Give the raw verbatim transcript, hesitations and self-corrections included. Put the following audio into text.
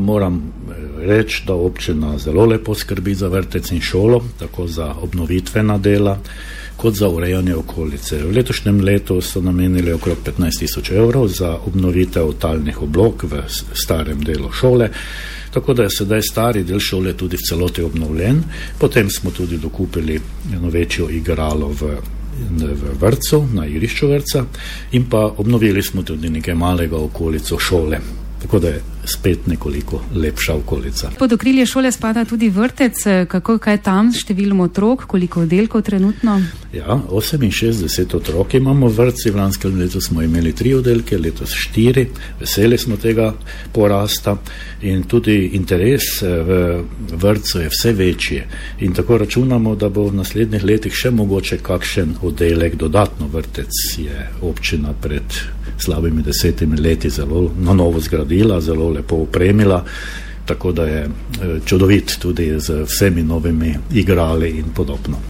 moram reči, da občina zelo lepo skrbi za vrtec in šolo, tako za obnovitvena dela, kot za urejanje okolice. V letošnjem letu so namenili okrog petnajst tisoč evrov za obnovitev talnih oblog v starem delu šole, tako da je sedaj stari del šole tudi v celoti obnovljen. Potem smo tudi dokupili eno večjo igralo v, v vrtcu, na igrišču vrtca, in pa obnovili smo tudi nekaj malega okolico šole. Tako da je spet nekoliko lepša okolica. Pod okrilje šole spada tudi vrtec. Kako, kaj tam s številom otrok, koliko oddelkov trenutno? Ja, oseminšestdeset otrok imamo v vrtci. V lanskem letu smo imeli tri oddelke, letos štiri. Veseli smo tega porasta in tudi interes v vrtcu je vse večji. In tako računamo, da bo v naslednjih letih še mogoče kakšen oddelek dodatno. Vrtec je občina pred slabimi desetimi leti zelo na novo zgradila, zelo lepo opremila, tako da je čudovit tudi z vsemi novimi igrali in podobno.